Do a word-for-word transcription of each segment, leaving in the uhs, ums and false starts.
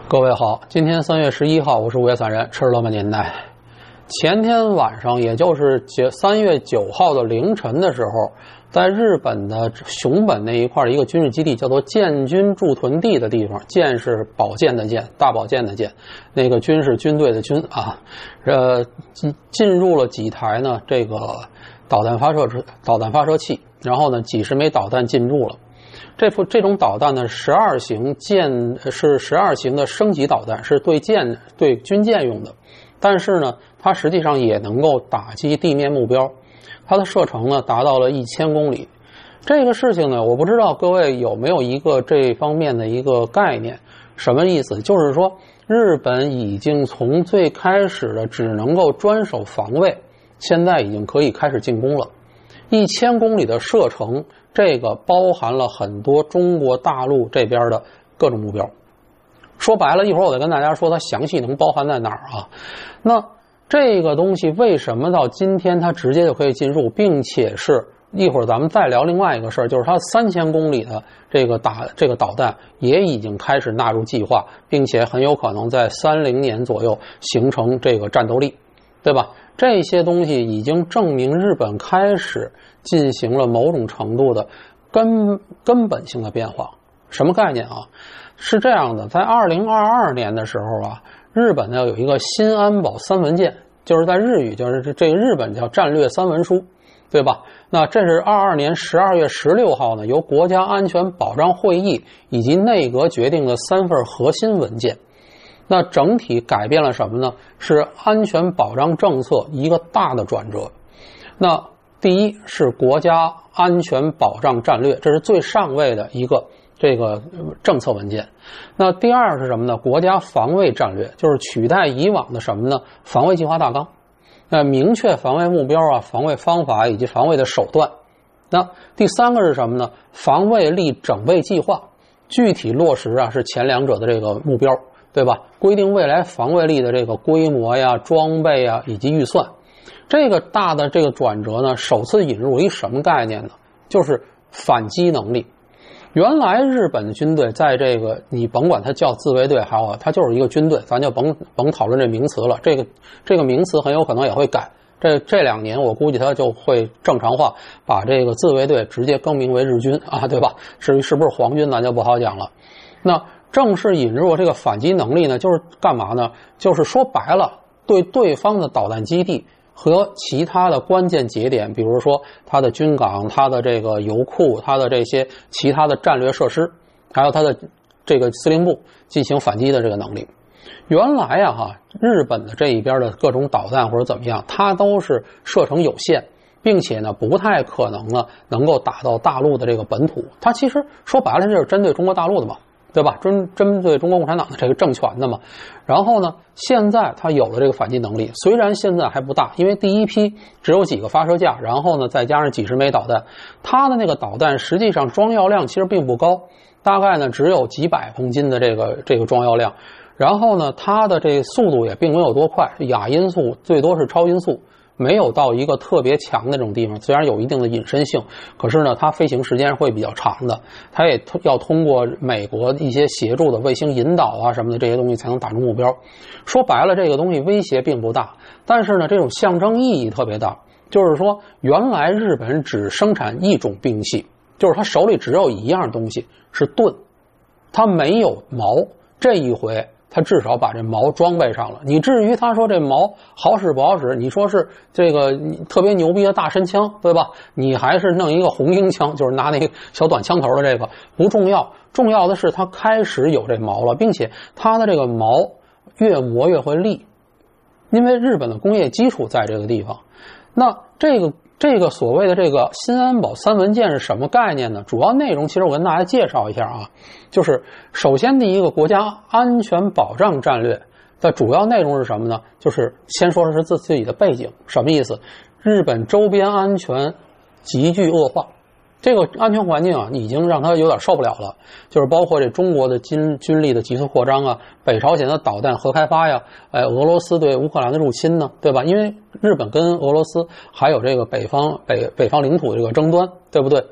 各位好，今天三月十一号，我是五月散人，吃了吗年代。前天晚上，也就是三月九号的凌晨的时候，在日本的熊本那一块一个军事基地，叫做建军驻屯地的地方，建是宝剑的剑，大宝剑的剑，那个军是军队的军啊，呃，进入了几台呢这个导弹发射导弹发射器，然后呢几十枚导弹进入了。这副这种导弹呢，十二型舰是十二型的升级导弹，是对舰对军舰用的，但是呢，它实际上也能够打击地面目标，它的射程呢达到了一千公里。这个事情呢，我不知道各位有没有一个这方面的一个概念，什么意思？就是说，日本已经从最开始的只能够专守防卫，现在已经可以开始进攻了。一千公里的射程，这个包含了很多中国大陆这边的各种目标。说白了，一会儿我再跟大家说它详细能包含在哪儿啊。那这个东西为什么到今天它直接就可以进入，并且是一会儿咱们再聊另外一个事儿，就是它三千公里的这个打这个导弹也已经开始纳入计划，并且很有可能在三零年左右形成这个战斗力，对吧？这些东西已经证明日本开始进行了某种程度的根根本性的变化。什么概念啊？是这样的，在二零二二年的时候啊，日本呢有一个新安保三文件，就是在日语就是这个日本叫战略三文书，对吧？那这是二二年十二月十六号呢，由国家安全保障会议以及内阁决定的三份核心文件。那整体改变了什么呢？是安全保障政策一个大的转折。那第一是国家安全保障战略，这是最上位的一个这个政策文件。那第二是什么呢？国家防卫战略，就是取代以往的什么呢？防卫计划大纲。那明确防卫目标啊、防卫方法以及防卫的手段。那第三个是什么呢？防卫力整备计划，具体落实啊是前两者的这个目标，对吧？规定未来防卫力的这个规模呀、装备啊以及预算。这个大的这个转折呢，首次引入一什么概念呢？就是反击能力。原来日本的军队在这个你甭管它叫自卫队还好，它就是一个军队，咱就甭甭讨论这名词了。这个这个名词很有可能也会改。这这两年我估计它就会正常化，把这个自卫队直接更名为日军啊，对吧？至于是不是皇军咱就不好讲了。那正式引入这个反击能力呢，就是干嘛呢？就是说白了，对对方的导弹基地和其他的关键节点，比如说它的军港、它的这个油库、它的这些其他的战略设施，还有它的这个司令部进行反击的这个能力。原来啊哈，日本的这一边的各种导弹或者怎么样，它都是射程有限，并且呢不太可能呢能够打到大陆的这个本土。它其实说白了这是针对中国大陆的嘛，对吧？针针对中国共产党的这个政权的嘛。然后呢，现在它有了这个反击能力，虽然现在还不大，因为第一批只有几个发射架，然后呢再加上几十枚导弹，它的那个导弹实际上装药量其实并不高，大概呢只有几百公斤的这个这个装药量。然后呢，它的这速度也并没有多快，亚音速最多是超音速，没有到一个特别强的这种地方，虽然有一定的隐身性，可是呢它飞行时间会比较长的，它也要通过美国一些协助的卫星引导啊什么的这些东西才能打中目标。说白了，这个东西威胁并不大，但是呢这种象征意义特别大，就是说原来日本只生产一种兵器，就是他手里只有一样东西是盾，他没有矛，这一回他至少把这矛装备上了。你至于他说这矛好使不好使，你说是这个特别牛逼的大神枪，对吧？你还是弄一个红缨枪，就是拿那个小短枪头的这个不重要，重要的是他开始有这矛了，并且他的这个矛越磨越会利，因为日本的工业基础在这个地方。那这个这个所谓的这个新安保三文件是什么概念呢？主要内容其实我跟大家介绍一下啊，就是首先第一个国家安全保障战略的主要内容是什么呢？就是先说的是自自己的背景，什么意思？日本周边安全急剧恶化，这个安全环境啊，已经让他有点受不了了。就是包括这中国的军军力的急速扩张啊，北朝鲜的导弹核开发呀，哎，俄罗斯对乌克兰的入侵呢，对吧？因为日本跟俄罗斯还有这个北方北北方领土这个争端，对不对？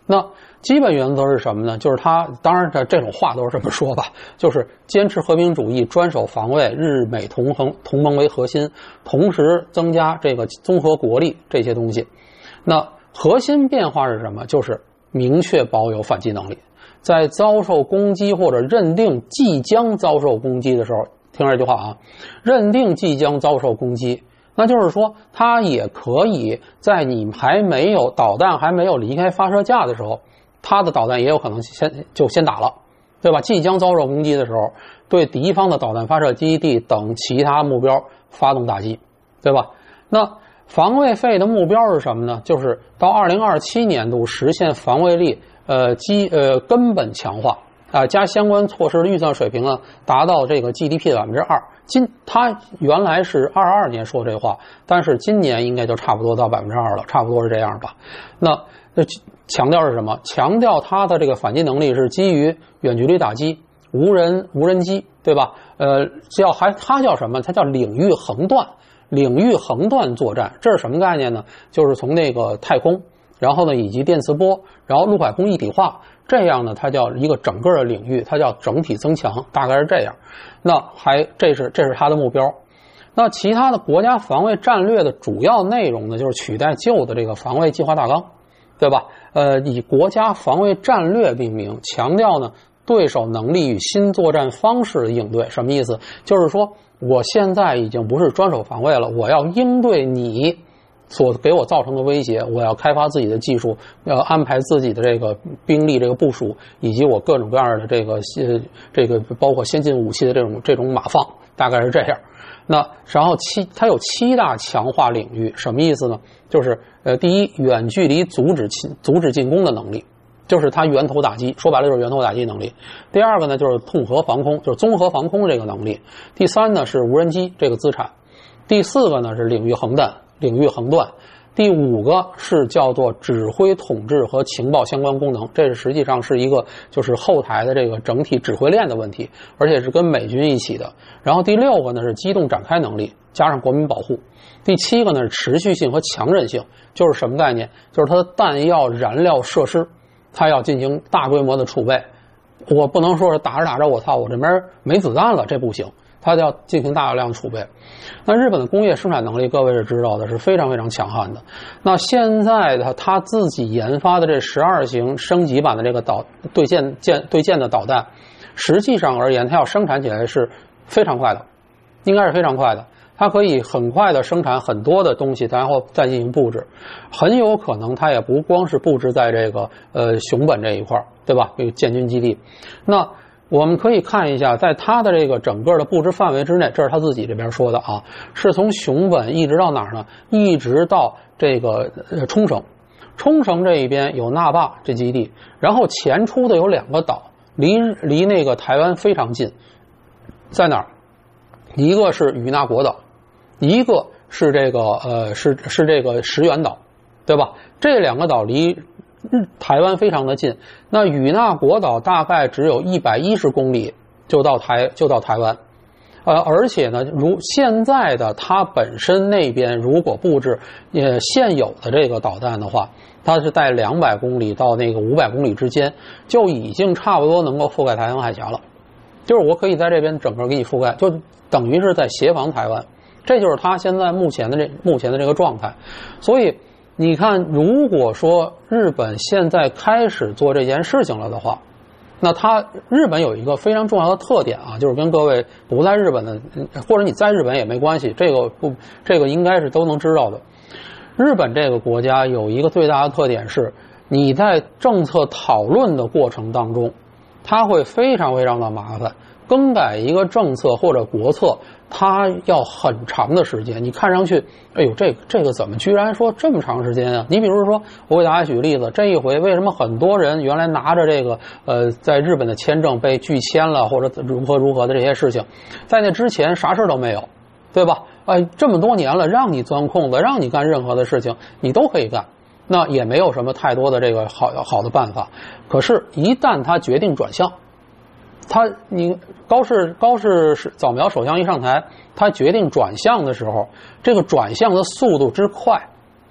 那基本原则是什么呢？就是他当然这这种话都是这么说吧，就是坚持和平主义，专守防卫，日美同盟同盟为核心，同时增加这个综合国力这些东西。那核心变化是什么？就是明确保有反击能力，在遭受攻击或者认定即将遭受攻击的时候，听这句话啊，认定即将遭受攻击，那就是说它也可以在你还没有导弹还没有离开发射架的时候，它的导弹也有可能先就先打了，对吧？即将遭受攻击的时候，对敌方的导弹发射基地等其他目标发动打击，对吧？那防卫费的目标是什么呢？就是到二零二七年度实现防卫力呃基呃根本强化啊、呃，加相关措施的预算水平呢达到这个 G D P 的百分之二。今他原来是二二年说这话，但是今年应该就差不多到百分之二了，差不多是这样吧。那呃强调是什么？强调它的这个反击能力是基于远距离打击、无人无人机，对吧？呃，叫还它叫什么？它叫领域横断。领域横断作战，这是什么概念呢？就是从那个太空，然后呢以及电磁波，然后陆海空一体化，这样呢它叫一个整个的领域，它叫整体增强，大概是这样。那还这是这是它的目标。那其他的国家防卫战略的主要内容呢，就是取代旧的这个防卫计划大纲，对吧？呃，以国家防卫战略命名，强调呢对手能力与新作战方式的应对。什么意思？就是说我现在已经不是专守防卫了，我要应对你所给我造成的威胁，我要开发自己的技术，要安排自己的这个兵力这个部署，以及我各种各样的这个呃这个包括先进武器的这种这种码放，大概是这样。那然后七它有七大强化领域，什么意思呢？就是呃第一，远距离阻止侵阻止进攻的能力。就是它源头打击，说白了就是源头打击能力。第二个呢，就是统合防空，就是综合防空这个能力。第三呢是无人机这个资产。第四个呢是领域横断，领域横断。第五个是叫做指挥统治和情报相关功能，这是实际上是一个就是后台的这个整体指挥链的问题，而且是跟美军一起的。然后第六个呢是机动展开能力，加上国民保护。第七个呢是持续性和强韧性，就是什么概念？就是它的弹药、燃料设施。他要进行大规模的储备，我不能说是打着打着我操我这边没子弹了，这不行，他要进行大量储备。那日本的工业生产能力各位是知道的，是非常非常强悍的。那现在的他自己研发的这十二型升级版的这个导对舰舰对舰的导弹，实际上而言它要生产起来是非常快的，应该是非常快的。它可以很快的生产很多的东西，然后再进行布置，很有可能它也不光是布置在这个呃熊本这一块，对吧？这个建军基地。那我们可以看一下，在它的这个整个的布置范围之内，这是他自己这边说的啊，是从熊本一直到哪儿呢？一直到这个呃冲绳。冲绳这一边有那霸这基地，然后前出的有两个岛，离离那个台湾非常近，在哪儿？一个是与那国岛。一个是这个呃是是这个石垣岛，对吧？这两个岛离台湾非常的近。那与那国岛大概只有一百一十公里就到台就到台湾，呃，而且呢，如现在的它本身那边如果布置呃现有的这个导弹的话，它是在两百公里到那个五百公里之间，就已经差不多能够覆盖台湾海峡了。就是我可以在这边整个给你覆盖，就等于是在协防台湾。这就是他现在目前的这目前的这个状态。所以你看，如果说日本现在开始做这件事情了的话，那他日本有一个非常重要的特点啊，就是跟各位不在日本的，或者你在日本也没关系，这个不这个应该是都能知道的。日本这个国家有一个最大的特点是，你在政策讨论的过程当中，它会非常非常的麻烦。更改一个政策或者国策，它要很长的时间。你看上去，哎呦，这个这个怎么居然说这么长时间啊？你比如说，我给大家举个例子，这一回为什么很多人原来拿着这个呃在日本的签证被拒签了，或者如何如何的这些事情，在那之前啥事都没有，对吧？哎，这么多年了，让你钻空子，让你干任何的事情，你都可以干，那也没有什么太多的这个好好的办法。可是，一旦他决定转向，他你高市高市早苗首相一上台，他决定转向的时候，这个转向的速度之快，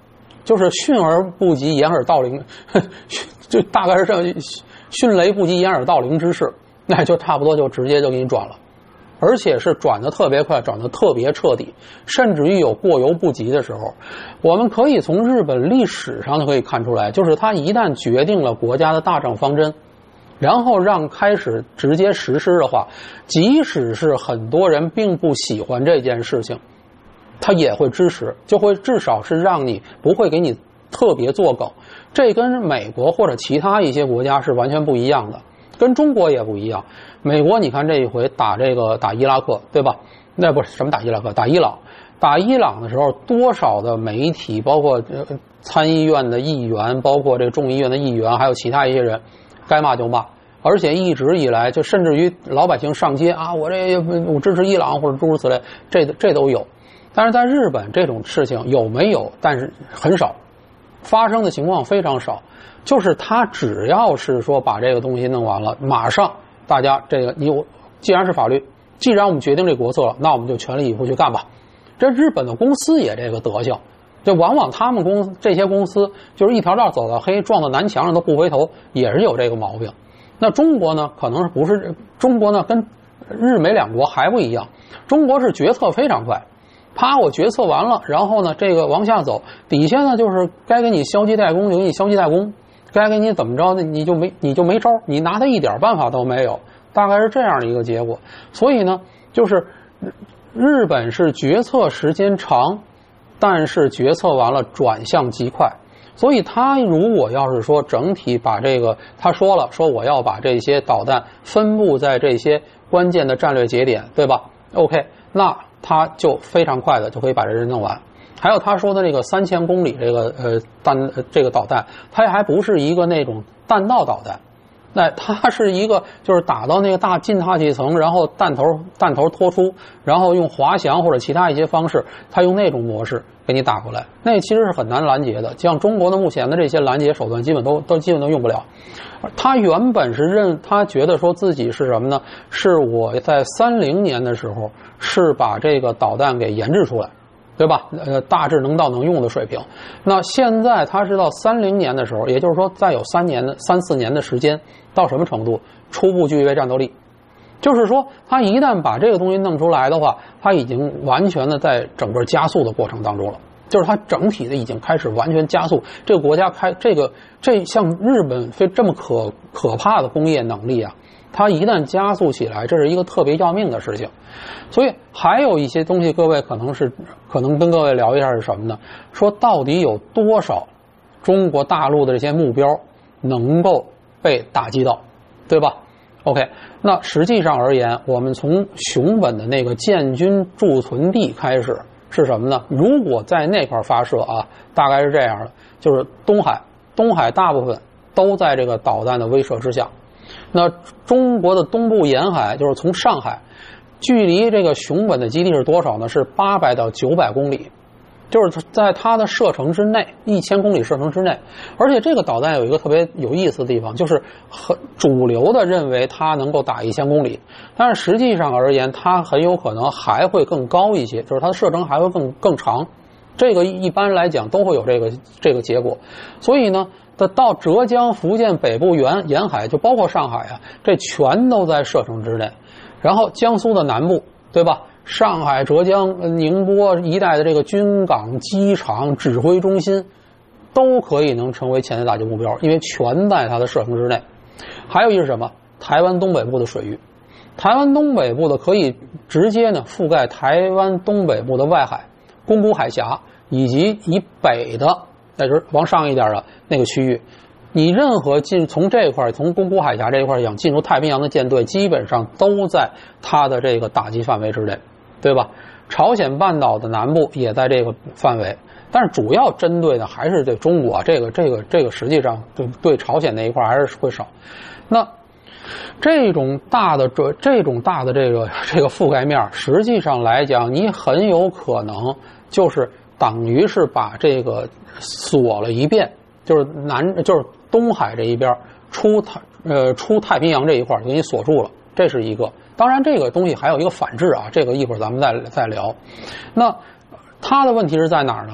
就是迅而不及，掩耳盗铃，就大概是这样，迅雷不及掩耳盗铃之势，那就差不多就直接就给你转了。而且是转得特别快，转得特别彻底，甚至于有过犹不及的时候。我们可以从日本历史上就可以看出来，就是他一旦决定了国家的大政方针，然后让开始直接实施的话，即使是很多人并不喜欢这件事情，他也会支持，就会至少是让你不会给你特别作梗。这跟美国或者其他一些国家是完全不一样的，跟中国也不一样。美国你看这一回打这个打伊拉克，对吧？那不是什么打伊拉克，打伊朗。打伊朗的时候，多少的媒体，包括参议院的议员，包括这个众议院的议员，还有其他一些人，该骂就骂。而且一直以来，就甚至于老百姓上街啊，我这我支持伊朗或者诸如此类，这这都有。但是在日本这种事情有没有？但是很少，发生的情况非常少。就是他只要是说把这个东西弄完了，马上大家这个你既然是法律，既然我们决定这国策了，那我们就全力以赴去干吧。这日本的公司也这个德行，就往往他们公这些公司就是一条道走到黑，撞到南墙上都不回头，也是有这个毛病。那中国呢，可能不是中国呢，跟日美两国还不一样。中国是决策非常快，啪，我决策完了，然后呢，这个往下走，底下呢就是该给你消极怠工就给你消极怠工，该给你怎么着呢，你就没你就没招，你拿他一点办法都没有，大概是这样的一个结果。所以呢，就是日本是决策时间长，但是决策完了转向极快。所以他如果要是说整体把这个，他说了说我要把这些导弹分布在这些关键的战略节点，对吧 ？OK， 那他就非常快的就可以把这人弄完。还有他说的这个三千公里这个呃弹呃这个导弹，它还不是一个那种弹道导弹，那它是一个就是打到那个大近大气层，然后弹头弹头拖出，然后用滑翔或者其他一些方式，它用那种模式给你打过来，那其实是很难拦截的。像中国的目前的这些拦截手段，基本都都基本都用不了。他原本是认他觉得说自己是什么呢？是我在三零年的时候是把这个导弹给研制出来，对吧？呃，大致能到能用的水平。那现在他是到三零年的时候，也就是说再有三年的三四年的时间，到什么程度？初步具备战斗力。就是说，他一旦把这个东西弄出来的话，他已经完全的在整个加速的过程当中了。就是它整体的已经开始完全加速，这个国家开这个这像日本非这么可可怕的工业能力啊，它一旦加速起来，这是一个特别要命的事情。所以还有一些东西，各位可能是可能跟各位聊一下是什么呢？说到底有多少中国大陆的这些目标能够被打击到，对吧 ？OK， 那实际上而言，我们从熊本的那个建军驻屯地开始。是什么呢？如果在那块发射啊，大概是这样的，就是东海，东海大部分都在这个导弹的威慑之下。那中国的东部沿海，就是从上海，距离这个熊本的基地是多少呢？是八百到九百公里，就是在它的射程之内，一千公里射程之内。而且这个导弹有一个特别有意思的地方，就是很主流的认为它能够打一千公里，但是实际上而言，它很有可能还会更高一些，就是它的射程还会更更长。这个一般来讲都会有这个这个结果。所以呢，到浙江、福建北部沿沿海，就包括上海啊，这全都在射程之内。然后江苏的南部，对吧？上海、浙江、宁波一带的这个军港、机场、指挥中心，都可以能成为潜在打击目标，因为全在它的射程之内。还有一是什么？台湾东北部的水域，台湾东北部的可以直接呢覆盖台湾东北部的外海、宫古海峡以及以北的，那就是往上一点的那个区域。你任何进从这块从宫古海峡这一块想进入太平洋的舰队，基本上都在它的这个打击范围之内。对吧？朝鲜半岛的南部也在这个范围，但是主要针对的还是对中国，这个这个这个实际上对对朝鲜那一块还是会少。那这种大的这这种大的这个这个覆盖面，实际上来讲，你很有可能就是等于是把这个锁了一遍，就是南就是东海这一边出太呃出太平洋这一块给你锁住了，这是一个。当然这个东西还有一个反制啊，这个一会儿咱们再再聊。那它的问题是在哪儿呢？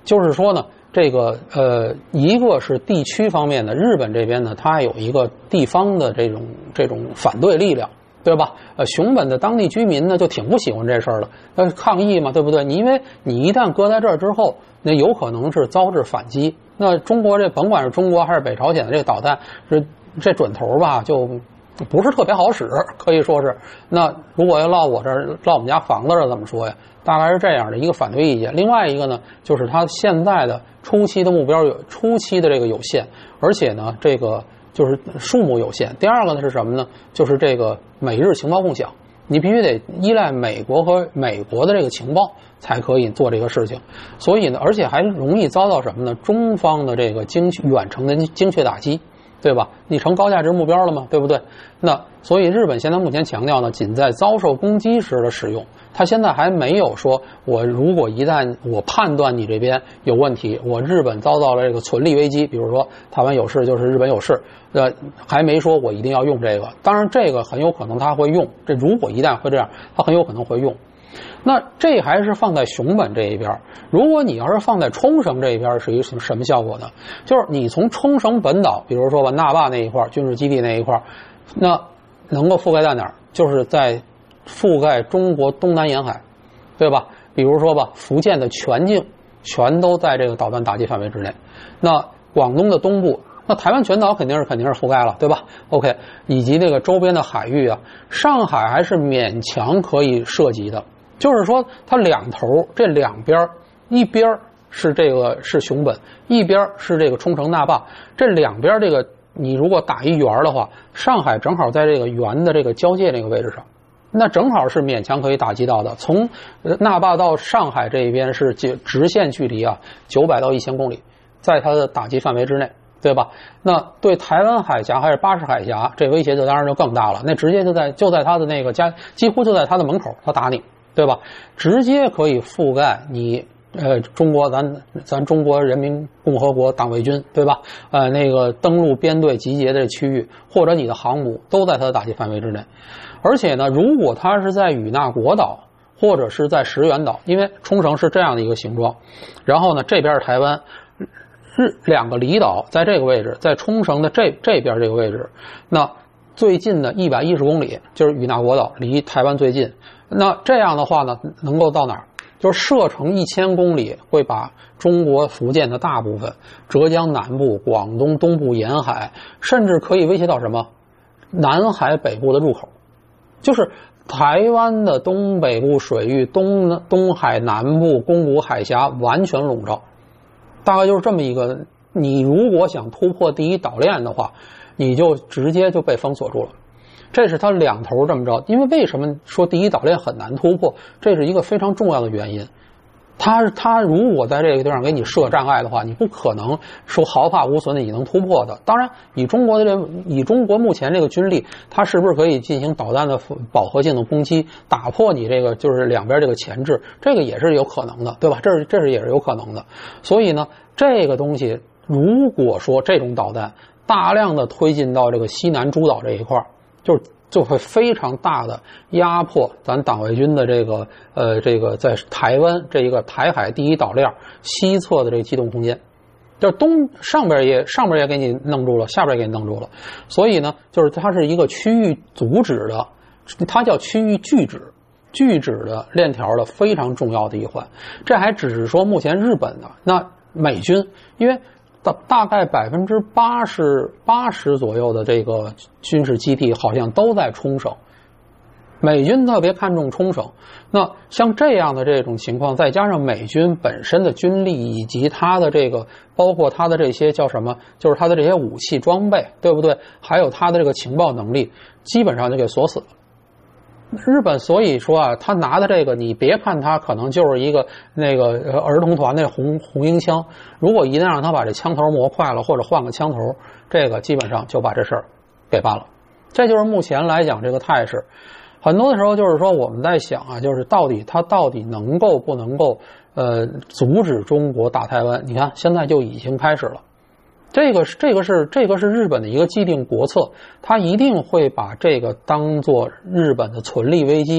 就是说呢，这个呃，一个是地区方面的，日本这边呢，它有一个地方的这种这种反对力量，对吧？呃，熊本的当地居民呢就挺不喜欢这事儿的，那抗议嘛，对不对？你因为你一旦搁在这儿之后，那有可能是遭致反击。那中国这甭管是中国还是北朝鲜的这个导弹，这这准头吧就不是特别好使，可以说是。那如果要落我这儿，落我们家房子这怎么说呀？大概是这样的一个反对意见。另外一个呢，就是它现在的初期的目标有初期的这个有限，而且呢，这个就是数目有限。第二个呢是什么呢？就是这个美日情报共享，你必须得依赖美国和美国的这个情报才可以做这个事情。所以呢，而且还容易遭到什么呢？中方的这个精远程的精确打击。对吧？你成高价值目标了吗？对不对？那所以日本现在目前强调呢，仅在遭受攻击时的使用。他现在还没有说，我如果一旦我判断你这边有问题，我日本遭到了这个存立危机，比如说台湾有事就是日本有事，呃，还没说我一定要用这个。当然，这个很有可能他会用。这如果一旦会这样，他很有可能会用。那这还是放在熊本这一边，如果你要是放在冲绳这一边，是一个什么效果呢？就是你从冲绳本岛，比如说吧，那霸那一块军事基地那一块，那能够覆盖在哪儿？就是在覆盖中国东南沿海，对吧？比如说吧，福建的全境全都在这个导弹打击范围之内。那广东的东部，那台湾全岛肯定是肯定是覆盖了，对吧 ？OK， 以及这个周边的海域啊，上海还是勉强可以涉及的。就是说，它两头这两边，一边是这个是熊本，一边是这个冲绳那霸，这两边这个你如果打一圆的话，上海正好在这个圆的这个交界这个位置上，那正好是勉强可以打击到的。从那霸到上海这一边是直线距离啊，九百到一千公里，在它的打击范围之内。对吧？那对台湾海峡还是巴士海峡，这威胁就当然就更大了。那直接就在就在他的那个家，几乎就在他的门口，他打你，对吧？直接可以覆盖你呃中国咱咱中国人民共和国党卫军，对吧？呃那个登陆编队集结的区域，或者你的航母都在他的打击范围之内。而且呢，如果他是在与那国岛或者是在石垣岛，因为冲绳是这样的一个形状，然后呢这边是台湾。日两个离岛在这个位置，在冲绳的这这边这个位置，那最近的一百一十公里就是与那国岛，离台湾最近。那这样的话呢，能够到哪儿？就是射程一千公里，会把中国福建的大部分、浙江南部、广东东部沿海，甚至可以威胁到什么？南海北部的入口，就是台湾的东北部水域、东东海南部、宫古海峡完全笼罩。大概就是这么一个，你如果想突破第一岛链的话，你就直接就被封锁住了。这是它两头这么着。因为为什么说第一岛链很难突破？这是一个非常重要的原因。它它如果在这个地方给你设障碍的话，你不可能说毫发无损的你能突破的。当然，以中国的这以中国目前这个军力，它是不是可以进行导弹的饱和性的攻击，打破你这个就是两边这个钳制，这个也是有可能的，对吧？这是这是也是有可能的。所以呢，这个东西如果说这种导弹大量的推进到这个西南诸岛这一块，就是就会非常大的压迫咱党卫军的这个呃这个在台湾这一个台海第一岛链西侧的这个机动空间，就是东上边也上边也给你弄住了，下边也给你弄住了。所以呢，就是它是一个区域阻止的，它叫区域拒止拒止的链条的非常重要的一环。这还只是说目前日本的，那美军因为大大概百分之八十八十左右的这个军事基地好像都在冲绳，美军特别看重冲绳。那像这样的这种情况，再加上美军本身的军力以及它的这个包括它的这些叫什么，就是它的这些武器装备，对不对？还有它的这个情报能力，基本上就给锁死了。日本所以说啊，他拿的这个，你别看他可能就是一个那个儿童团那红红缨枪，如果一旦让他把这枪头磨快了，或者换个枪头，这个基本上就把这事儿给办了。这就是目前来讲这个态势。很多的时候就是说我们在想啊，就是到底他到底能够不能够呃阻止中国打台湾？你看现在就已经开始了。这个是这个是这个是日本的一个既定国策，他一定会把这个当做日本的存立危机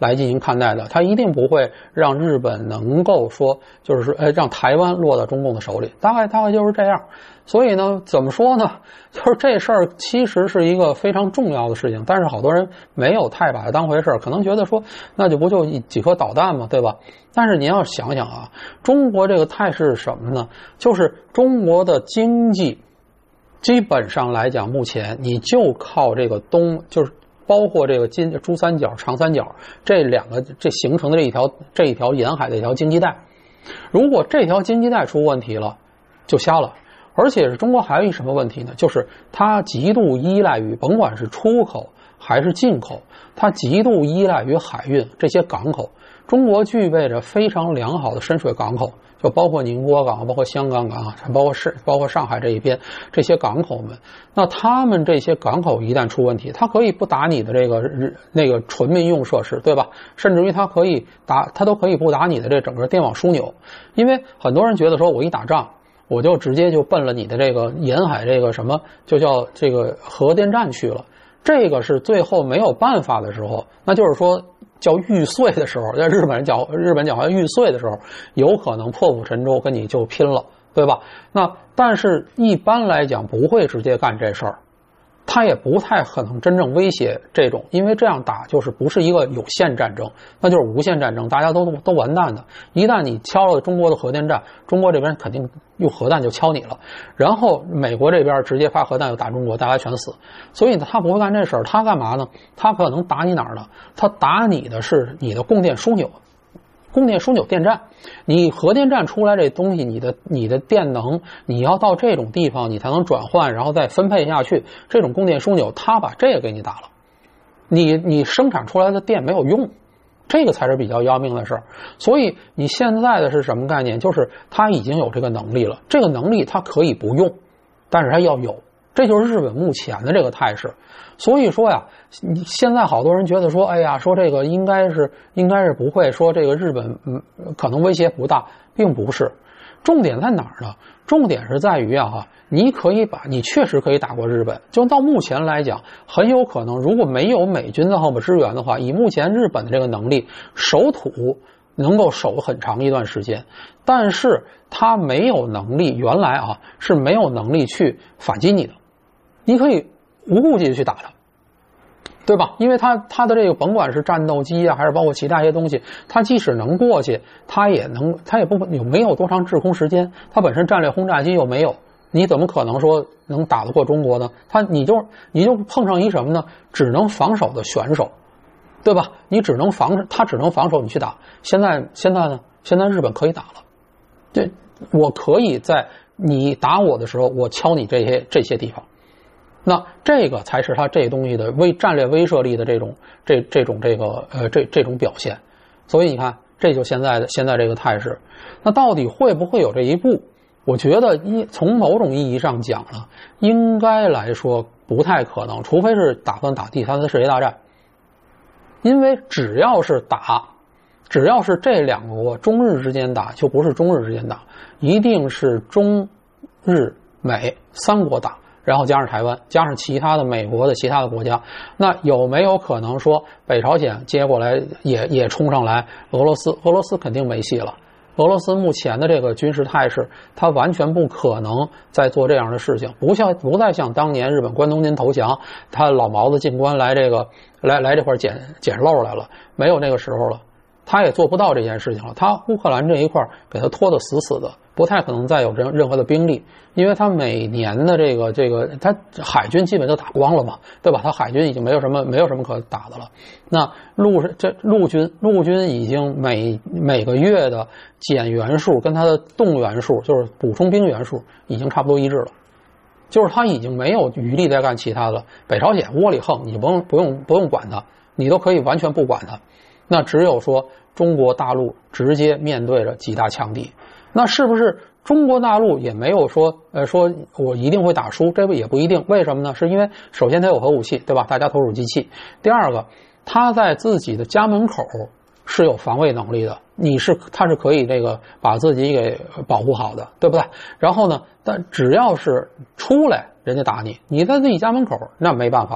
来进行看待的，他一定不会让日本能够说就是说呃让台湾落到中共的手里，大概大概就是这样。所以呢，怎么说呢？就是这事儿其实是一个非常重要的事情，但是好多人没有太把它当回事儿，可能觉得说那就不就几颗导弹嘛，对吧？但是你要想想啊，中国这个态势是什么呢？就是中国的经济基本上来讲，目前你就靠这个东，就是包括这个金珠三角、长三角这两个这形成的这一条这一条沿海的一条经济带，如果这条经济带出问题了，就瞎了。而且是中国还有一什么问题呢？就是它极度依赖于，甭管是出口还是进口，它极度依赖于海运这些港口。中国具备着非常良好的深水港口，就包括宁波港，包括香港港，包括是包括上海这一边这些港口们。那他们这些港口一旦出问题，它可以不打你的这个那个纯民用设施，对吧？甚至于它可以打，它都可以不打你的这整个电网枢纽，因为很多人觉得说我一打仗，我就直接就奔了你的这个沿海这个什么，就叫这个核电站去了。这个是最后没有办法的时候，那就是说叫玉碎的时候，在日本人讲日本讲话玉碎的时候，有可能破釜沉舟跟你就拼了，对吧？那但是一般来讲不会直接干这事儿，他也不太可能真正威胁这种，因为这样打就是不是一个有限战争，那就是无限战争，大家都都完蛋的。一旦你敲了中国的核电站，中国这边肯定用核弹就敲你了，然后美国这边直接发核弹就打中国，大家全死。所以呢，他不会干这事儿，他干嘛呢？他可能打你哪儿呢？他打你的是你的供电枢纽。供电枢纽电站，你核电站出来这东西，你的你的电能，你要到这种地方你才能转换，然后再分配下去。这种供电枢纽，它把这个给你打了，你你生产出来的电没有用，这个才是比较要命的事儿。所以你现在的是什么概念？就是它已经有这个能力了，这个能力它可以不用，但是它要有。这就是日本目前的这个态势。所以说呀，你现在好多人觉得说，哎呀，说这个应该是应该是不会说这个日本嗯可能威胁不大，并不是。重点在哪儿呢？重点是在于啊哈，你可以把你确实可以打过日本，就到目前来讲，很有可能如果没有美军在后面支援的话，以目前日本的这个能力，守土能够守很长一段时间，但是他没有能力，原来啊是没有能力去反击你的。你可以无顾忌的去打他，对吧？因为他他的这个甭管是战斗机啊，还是包括其他一些东西，他即使能过去，他也能他也不有没有多长制空时间，他本身战略轰炸机又没有，你怎么可能说能打得过中国呢？他你就你就碰上一什么呢？只能防守的选手，对吧？你只能防他只能防守，你去打。现在现在呢？现在日本可以打了，这我可以在你打我的时候，我敲你这些这些地方。那这个才是他这东西的威战略威慑力的这种这这种这个呃这这种表现。所以你看，这就现在的现在这个态势。那到底会不会有这一步？我觉得一从某种意义上讲呢，应该来说不太可能，除非是打算打第三次世界大战。因为只要是打，只要是这两个国中日之间打，就不是中日之间打，一定是中日美三国打。然后加上台湾，加上其他的美国的其他的国家，那有没有可能说北朝鲜接过来也也冲上来？俄罗斯，俄罗斯肯定没戏了。俄罗斯目前的这个军事态势，它完全不可能再做这样的事情，不像不再像当年日本关东军投降，他老毛子进关来这个来来这块捡捡漏来了，没有那个时候了。他也做不到这件事情了，他乌克兰这一块给他拖得死死的，不太可能再有任任何的兵力，因为他每年的这个这个他海军基本都打光了嘛，对吧？他海军已经没有什么没有什么可打的了。那陆这陆军陆军已经每每个月的减员数跟他的动员数，就是补充兵员数已经差不多一致了，就是他已经没有余力再干其他的。北朝鲜窝里横，你不用不用不用管他，你都可以完全不管他。那只有说中国大陆直接面对着几大强敌，那是不是中国大陆也没有说呃说我一定会打输？这个也不一定。为什么呢？是因为首先它有核武器，对吧？大家投鼠忌器。第二个，它在自己的家门口是有防卫能力的，你是它是可以这个把自己给保护好的，对不对？然后呢，但只要是出来人家打你，你在自己家门口那没办法。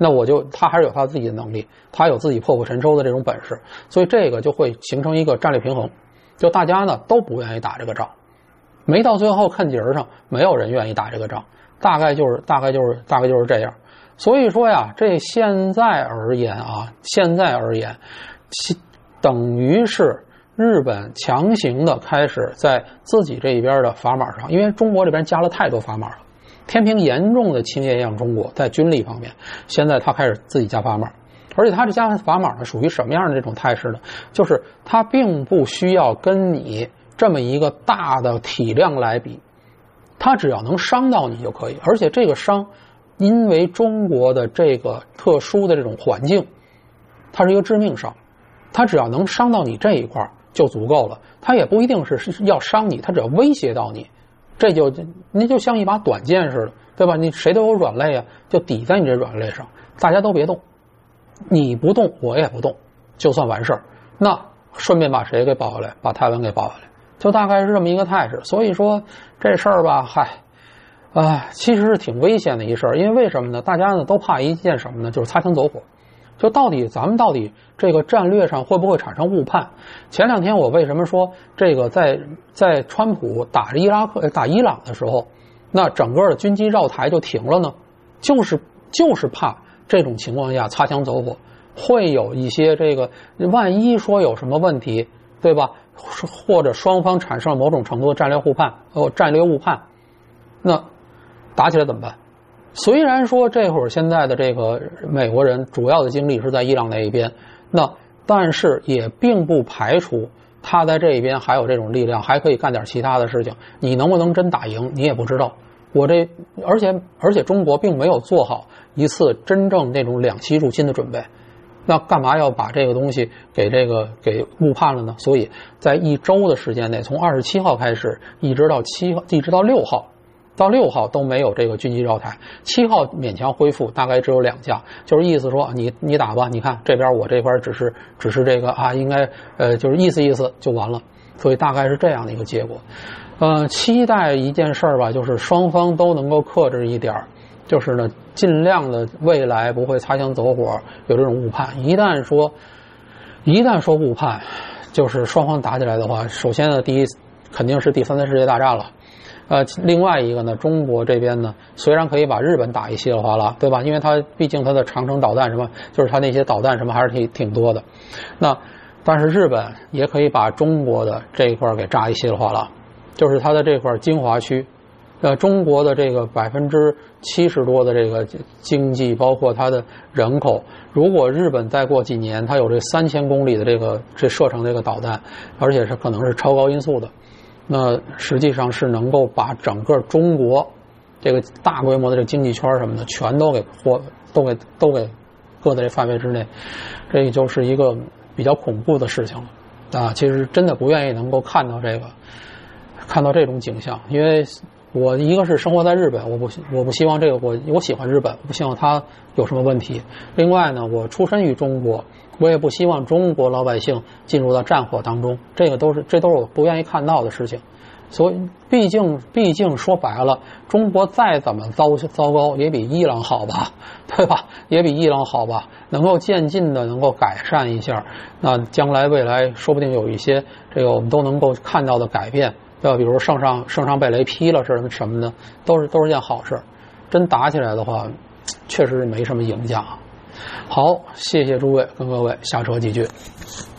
那我就他还是有他自己的能力，他有自己破釜沉舟的这种本事，所以这个就会形成一个战略平衡，就大家呢都不愿意打这个仗，没到最后看节上，没有人愿意打这个仗，大概就是大概就是大概就是这样。所以说呀，这现在而言啊，现在而言，等于是日本强行的开始在自己这一边的砝码上，因为中国这边加了太多砝码了，天平严重的倾斜向中国，在军力方面，现在他开始自己加砝码，而且他这加砝码呢，属于什么样的这种态势呢？就是他并不需要跟你这么一个大的体量来比，他只要能伤到你就可以，而且这个伤，因为中国的这个特殊的这种环境，它是一个致命伤，它只要能伤到你这一块就足够了，它也不一定是要伤你，它只要威胁到你，这就你就像一把短剑似的，对吧？你谁都有软肋啊，就抵在你这软肋上，大家都别动，你不动我也不动，就算完事儿。那顺便把谁给保下来？把台湾给保下来，就大概是这么一个态势。所以说这事儿吧，嗨，啊，其实是挺危险的一事儿，因为为什么呢？大家呢都怕一件什么呢？就是擦枪走火。就到底咱们到底这个战略上会不会产生误判？前两天我为什么说这个在在川普打伊拉克打伊朗的时候，那整个的军机绕台就停了呢？就是就是怕这种情况下擦枪走火，会有一些这个万一说有什么问题，对吧？或者双方产生了某种程度的战略互判，哦，战略误判，那打起来怎么办？虽然说这会儿现在的这个美国人主要的精力是在伊朗那一边，那但是也并不排除他在这一边还有这种力量，还可以干点其他的事情。你能不能真打赢，你也不知道。我这而且而且中国并没有做好一次真正那种两栖入侵的准备，那干嘛要把这个东西给这个给误判了呢？所以在一周的时间内，从二十七号开始，一直到七号，一直到六号。到六号都没有这个军机绕台，七号勉强恢复，大概只有两架，就是意思说你你打吧，你看这边我这边只是只是这个啊，应该呃就是意思意思就完了，所以大概是这样的一个结果。呃，期待一件事儿吧，就是双方都能够克制一点，就是呢尽量的未来不会擦枪走火，有这种误判。一旦说一旦说误判，就是双方打起来的话，首先呢第一肯定是第三次世界大战了。呃，另外一个呢，中国这边呢，虽然可以把日本打一稀里哗啦，对吧？因为它毕竟它的长程导弹什么，就是它那些导弹什么还是挺挺多的。那但是日本也可以把中国的这一块给炸一稀里哗啦，就是它的这块精华区，呃，中国的这个百分之七十多的这个经济，包括它的人口，如果日本再过几年，它有这三千公里的这个这射程这个导弹，而且是可能是超高音速的。那实际上是能够把整个中国这个大规模的这个经济圈什么的全都给或都给都给搁在这范围之内，这也就是一个比较恐怖的事情了啊！其实真的不愿意能够看到这个看到这种景象，因为我一个是生活在日本，我不我不希望这个我我喜欢日本，我不希望它有什么问题。另外呢，我出身于中国，我也不希望中国老百姓进入到战火当中，这个都是这都是我不愿意看到的事情。所以毕竟毕竟说白了，中国再怎么糟糟糕也比伊朗好吧，对吧？也比伊朗好吧，能够渐进的能够改善一下，那将来未来说不定有一些这个我们都能够看到的改变，对吧？比如圣上圣上被雷劈了是什么的，都是都是件好事。真打起来的话，确实是没什么影响。好，谢谢诸位跟各位，下车继续。